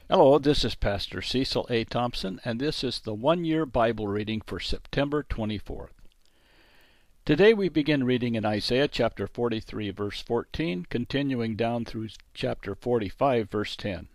Hello, this is Pastor Cecil A. Thompson, and this is the one-year Bible reading for September 24th. Today we begin reading in Isaiah chapter 43, verse 14, continuing down through chapter 45, verse 10.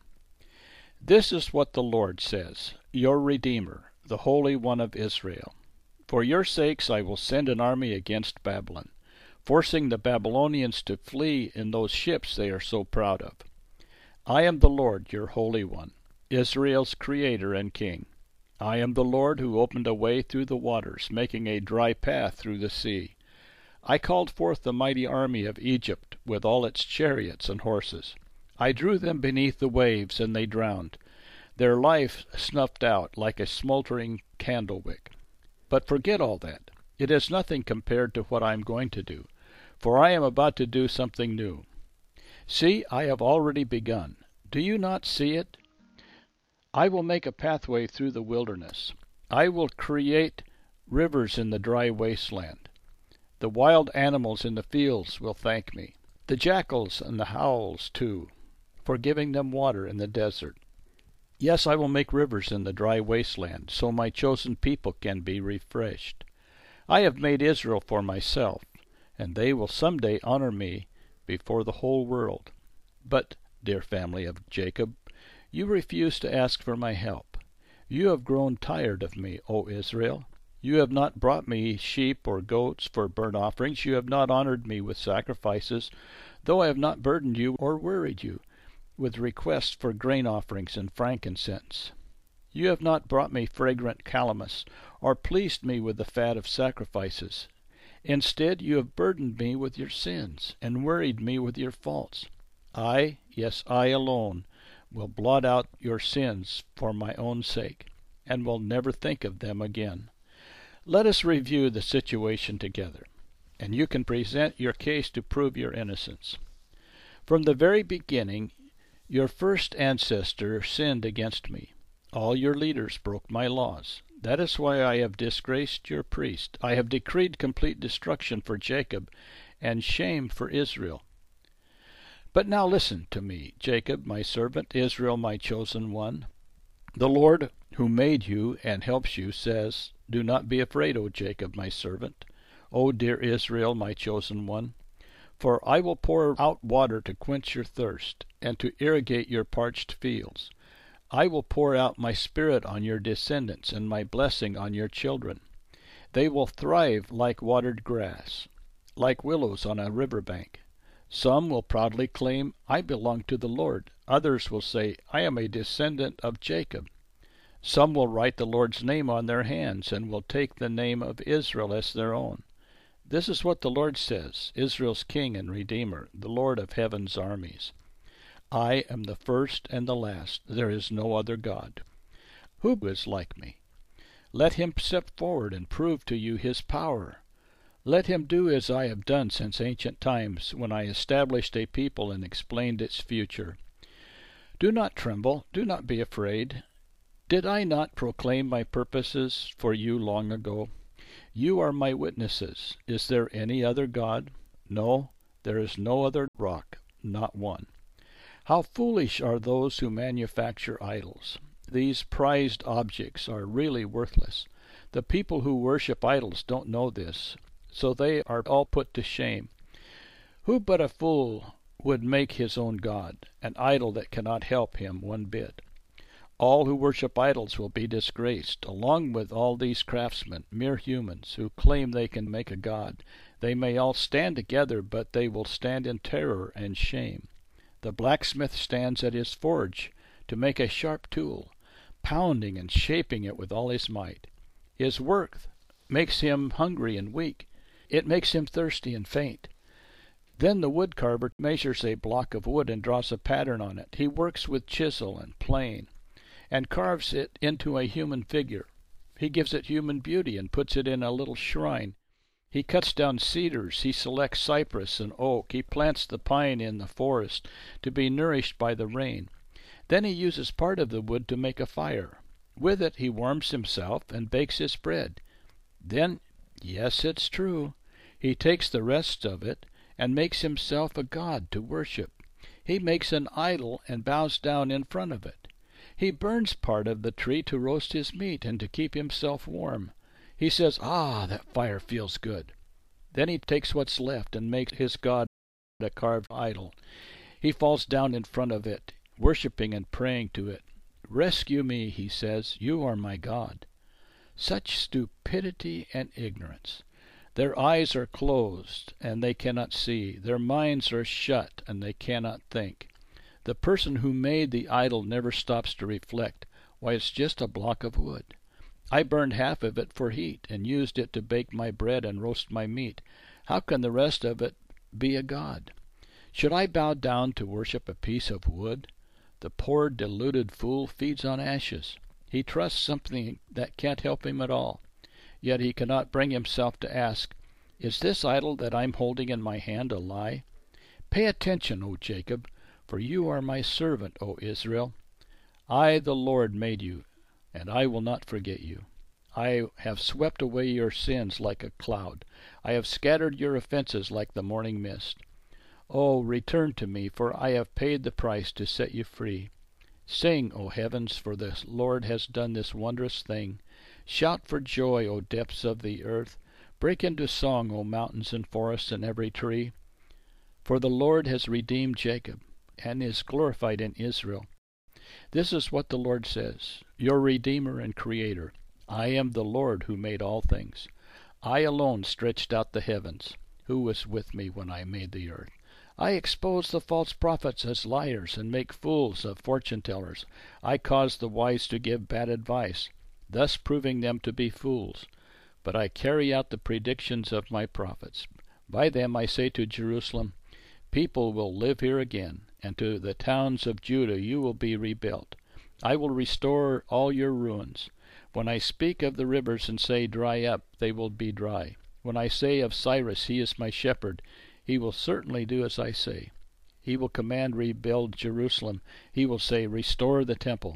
This is what the Lord says, your Redeemer, the Holy One of Israel. For your sakes I will send an army against Babylon, forcing the Babylonians to flee in those ships they are so proud of. I am the Lord, your Holy One, Israel's Creator and King. I am the Lord who opened a way through the waters, making a dry path through the sea. I called forth the mighty army of Egypt with all its chariots and horses. I drew them beneath the waves, and they drowned, their life snuffed out like a smoldering candle wick. But forget all that. It is nothing compared to what I am going to do, for I am about to do something new. See, I have already begun. Do you not see it? I will make a pathway through the wilderness. I will create rivers in the dry wasteland. The wild animals in the fields will thank me, the jackals and the owls too, for giving them water in the desert. Yes, I will make rivers in the dry wasteland, so my chosen people can be refreshed. I have made Israel for myself, and they will someday honor me before the whole world. But, dear family of Jacob, you refuse to ask for my help. You have grown tired of me, O Israel. You have not brought me sheep or goats for burnt offerings. You have not honored me with sacrifices, though I have not burdened you or worried you with requests for grain offerings and frankincense. You have not brought me fragrant calamus, or pleased me with the fat of sacrifices. Instead, you have burdened me with your sins, and worried me with your faults. I, yes, I alone, will blot out your sins for my own sake, and will never think of them again. Let us review the situation together, and you can present your case to prove your innocence. From the very beginning, your first ancestor sinned against me. All your leaders broke my laws. That is why I have disgraced your priest. I have decreed complete destruction for Jacob and shame for Israel. But now listen to me, Jacob, my servant, Israel, my chosen one. The Lord, who made you and helps you, says, do not be afraid, O Jacob, my servant, O dear Israel, my chosen one. For I will pour out water to quench your thirst, and to irrigate your parched fields. I will pour out my spirit on your descendants and my blessing on your children. They will thrive like watered grass, like willows on a river bank. Some will proudly claim, I belong to the Lord. Others will say, I am a descendant of Jacob. Some will write the Lord's name on their hands and will take the name of Israel as their own. This is what the Lord says, Israel's King and Redeemer, the Lord of heaven's armies. I am the first and the last. There is no other God. Who is like me? Let him step forward and prove to you his power. Let him do as I have done since ancient times, when I established a people and explained its future. Do not tremble. Do not be afraid. Did I not proclaim my purposes for you long ago? You are my witnesses. Is there any other God? No, there is no other rock, not one. How foolish are those who manufacture idols. These prized objects are really worthless. The people who worship idols don't know this, so they are all put to shame. Who but a fool would make his own God, an idol that cannot help him one bit? All who worship idols will be disgraced, along with all these craftsmen, mere humans, who claim they can make a god. They may all stand together, but they will stand in terror and shame. The blacksmith stands at his forge to make a sharp tool, pounding and shaping it with all his might. His work makes him hungry and weak. It makes him thirsty and faint. Then the woodcarver measures a block of wood and draws a pattern on it. He works with chisel and plane, and carves it into a human figure. He gives it human beauty and puts it in a little shrine. He cuts down cedars, he selects cypress and oak, he plants the pine in the forest to be nourished by the rain. Then he uses part of the wood to make a fire. With it he warms himself and bakes his bread. Then, yes, it's true, he takes the rest of it and makes himself a god to worship. He makes an idol and bows down in front of it. He burns part of the tree to roast his meat and to keep himself warm. He says, "Ah, that fire feels good." Then he takes what's left and makes his god a carved idol. He falls down in front of it, worshiping and praying to it. "Rescue me," he says, "you are my God." Such stupidity and ignorance! Their eyes are closed, and they cannot see. Their minds are shut, and they cannot think. The person who made the idol never stops to reflect, why, it's just a block of wood. I burned half of it for heat, and used it to bake my bread and roast my meat. How can the rest of it be a god? Should I bow down to worship a piece of wood? The poor deluded fool feeds on ashes. He trusts something that can't help him at all. Yet he cannot bring himself to ask, "Is this idol that I'm holding in my hand a lie?" Pay attention, O Jacob, for you are my servant, O Israel. I, the Lord, made you, and I will not forget you. I have swept away your sins like a cloud. I have scattered your offenses like the morning mist. Oh, return to me, for I have paid the price to set you free. Sing, O heavens, for the Lord has done this wondrous thing. Shout for joy, O depths of the earth. Break into song, O mountains and forests and every tree. For the Lord has redeemed Jacob, and is glorified in Israel. This is what the Lord says, your Redeemer and Creator. I am the Lord who made all things. I alone stretched out the heavens. Who was with me when I made the earth? I expose the false prophets as liars and make fools of fortune-tellers. I cause the wise to give bad advice, thus proving them to be fools. But I carry out the predictions of my prophets. By them I say to Jerusalem, people will live here again, and to the towns of Judah you will be rebuilt. I will restore all your ruins. When I speak of the rivers and say, dry up, they will be dry. When I say of Cyrus, he is my shepherd, he will certainly do as I say. He will command, rebuild Jerusalem. He will say, restore the temple.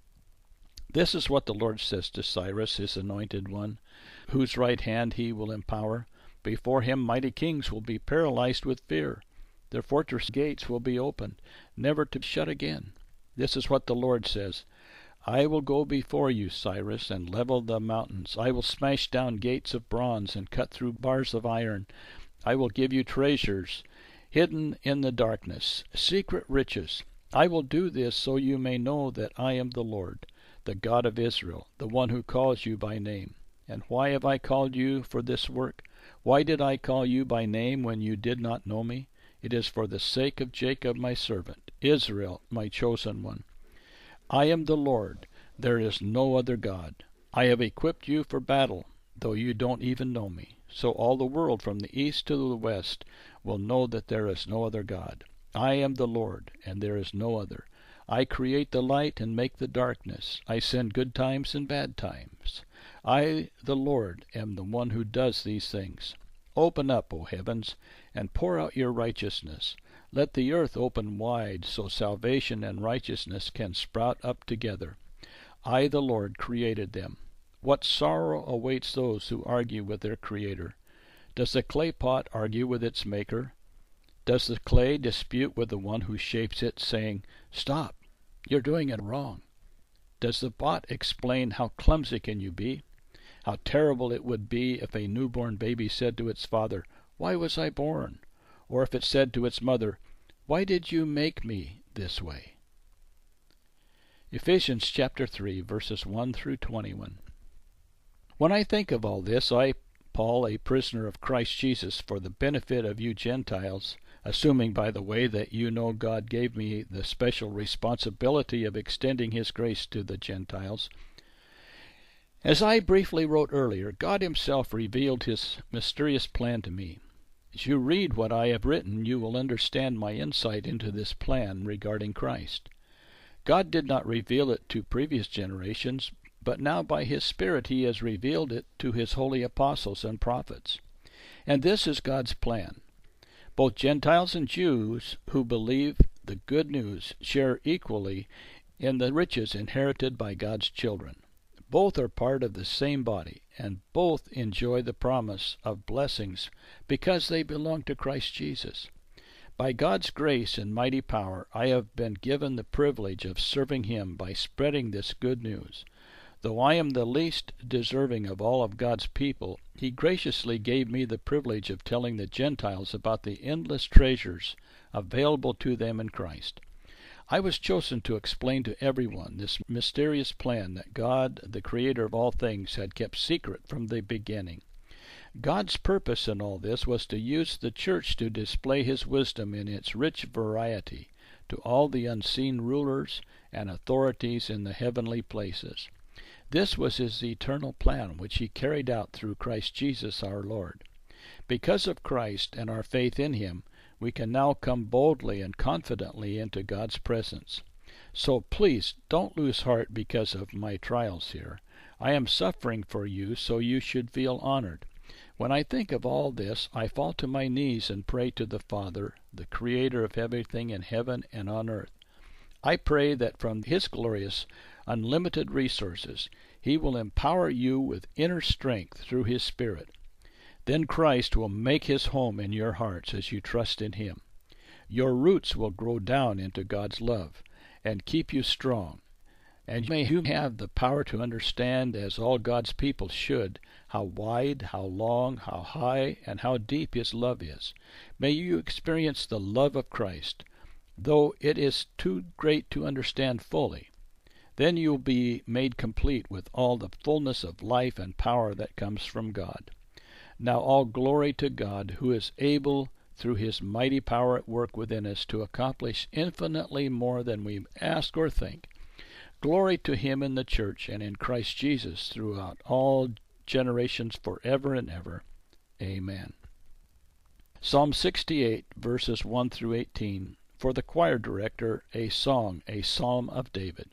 This is what the Lord says to Cyrus, his anointed one, whose right hand he will empower. Before him mighty kings will be paralyzed with fear. Their fortress gates will be opened, never to shut again. This is what the Lord says. I will go before you, Cyrus, and level the mountains. I will smash down gates of bronze and cut through bars of iron. I will give you treasures hidden in the darkness, secret riches. I will do this so you may know that I am the Lord, the God of Israel, the one who calls you by name. And why have I called you for this work? Why did I call you by name when you did not know me? It is for the sake of Jacob my servant, Israel my chosen one. I am the Lord, there is no other God. I have equipped you for battle, though you don't even know me. So all the world from the east to the west will know that there is no other God. I am the Lord, and there is no other. I create the light and make the darkness. I send good times and bad times. I, the Lord, am the one who does these things. Open up, O heavens, and pour out your righteousness. Let the earth open wide, so salvation and righteousness can sprout up together. I, the Lord, created them. What sorrow awaits those who argue with their Creator? Does the clay pot argue with its maker? Does the clay dispute with the one who shapes it, saying, stop, you're doing it wrong? Does the pot explain, how clumsy can you be? How terrible it would be if a newborn baby said to its father, why was I born? Or if it said to its mother, why did you make me this way? Ephesians chapter 3, verses 1 through 21. When I think of all this, I, Paul, a prisoner of Christ Jesus, for the benefit of you Gentiles, assuming, by the way, that you know God gave me the special responsibility of extending His grace to the Gentiles. As I briefly wrote earlier, God Himself revealed His mysterious plan to me. As you read what I have written, you will understand my insight into this plan regarding Christ. God did not reveal it to previous generations, but now by His Spirit He has revealed it to His holy apostles and prophets. And this is God's plan. Both Gentiles and Jews who believe the good news share equally in the riches inherited by God's children. Both are part of the same body, and both enjoy the promise of blessings because they belong to Christ Jesus. By God's grace and mighty power, I have been given the privilege of serving Him by spreading this good news. Though I am the least deserving of all of God's people, He graciously gave me the privilege of telling the Gentiles about the endless treasures available to them in Christ. I was chosen to explain to everyone this mysterious plan that God, the Creator of all things, had kept secret from the beginning. God's purpose in all this was to use the church to display His wisdom in its rich variety to all the unseen rulers and authorities in the heavenly places. This was His eternal plan, which He carried out through Christ Jesus our Lord. Because of Christ and our faith in Him, we can now come boldly and confidently into God's presence. So please don't lose heart because of my trials here. I am suffering for you, so you should feel honored. When I think of all this, I fall to my knees and pray to the Father, the Creator of everything in heaven and on earth. I pray that from His glorious, unlimited resources, He will empower you with inner strength through His Spirit. Then Christ will make His home in your hearts as you trust in Him. Your roots will grow down into God's love and keep you strong. And may you have the power to understand, as all God's people should, how wide, how long, how high, and how deep His love is. May you experience the love of Christ, though it is too great to understand fully. Then you will be made complete with all the fullness of life and power that comes from God. Now all glory to God, who is able, through His mighty power at work within us, to accomplish infinitely more than we ask or think. Glory to Him in the church and in Christ Jesus throughout all generations forever and ever. Amen. Psalm 68, verses 1 through 18. For the choir director, a song, a psalm of David.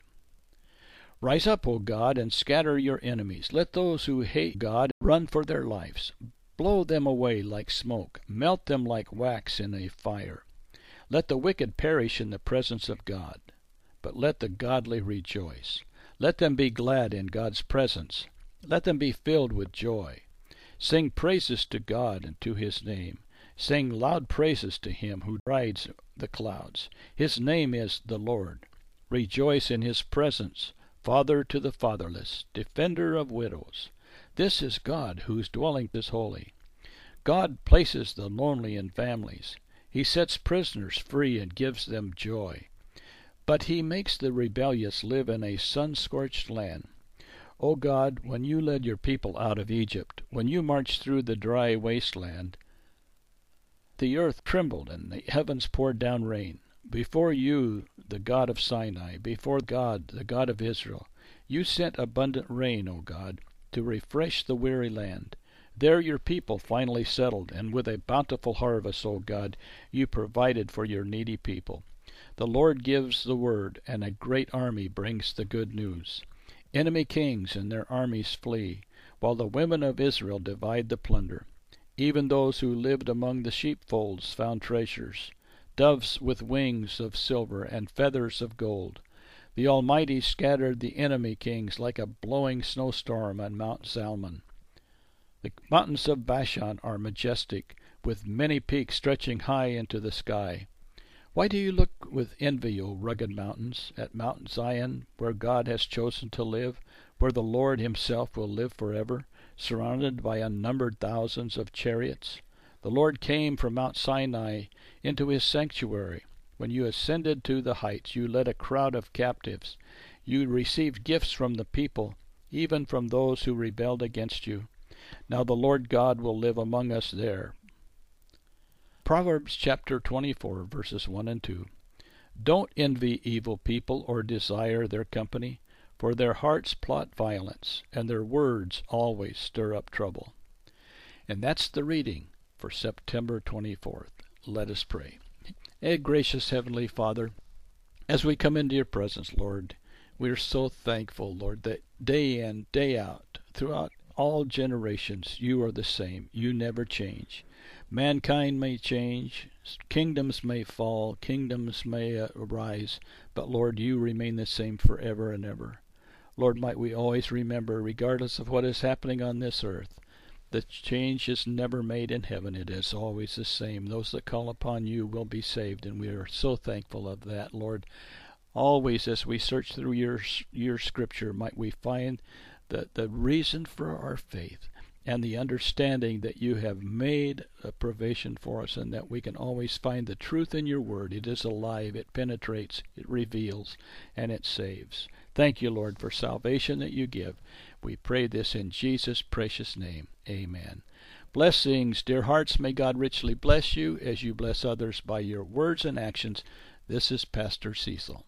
Rise up, O God, and scatter your enemies. Let those who hate God run for their lives. Blow them away like smoke. Melt them like wax in a fire. Let the wicked perish in the presence of God, but let the godly rejoice. Let them be glad in God's presence. Let them be filled with joy. Sing praises to God and to His name. Sing loud praises to Him who rides the clouds. His name is the Lord. Rejoice in His presence. Father to the fatherless, defender of widows. This is God, whose dwelling is holy. God places the lonely in families. He sets prisoners free and gives them joy. But He makes the rebellious live in a sun-scorched land. O God, when you led your people out of Egypt, when you marched through the dry wasteland, the earth trembled and the heavens poured down rain. Before you, the God of Sinai, before God, the God of Israel, you sent abundant rain, O God, to refresh the weary land. There your people finally settled, and with a bountiful harvest, O God, you provided for your needy people. The Lord gives the word, and a great army brings the good news. Enemy kings and their armies flee, while the women of Israel divide the plunder. Even those who lived among the sheepfolds found treasures, doves with wings of silver and feathers of gold. The Almighty scattered the enemy kings like a blowing snowstorm on Mount Zalmon. The mountains of Bashan are majestic, with many peaks stretching high into the sky. Why do you look with envy, O rugged mountains, at Mount Zion, where God has chosen to live, where the Lord Himself will live forever, surrounded by unnumbered thousands of chariots? The Lord came from Mount Sinai into His sanctuary. When you ascended to the heights, you led a crowd of captives. You received gifts from the people, even from those who rebelled against you. Now the Lord God will live among us there. Proverbs chapter 24, verses 1 and 2. Don't envy evil people or desire their company, for their hearts plot violence, and their words always stir up trouble. And that's the reading for September 24th. Let us pray. Gracious Heavenly Father, as we come into your presence, Lord, we are so thankful, Lord, that day in, day out, throughout all generations, you are the same. You never change. Mankind may change, kingdoms may fall, kingdoms may arise, but Lord, you remain the same forever and ever. Lord, might we always remember, regardless of what is happening on this earth, The change is never made in heaven. It is always the same. Those that call upon you will be saved, and we are so thankful of that, Lord. Always as we search through your scripture, might we find the reason for our faith and the understanding that you have made a provision for us, and that we can always find the truth in your word. It is alive, it penetrates, it reveals, and it saves. Thank you, Lord, for salvation that you give. We pray this in Jesus' precious name. Amen. Blessings, dear hearts. May God richly bless you as you bless others by your words and actions. This is Pastor Cecil.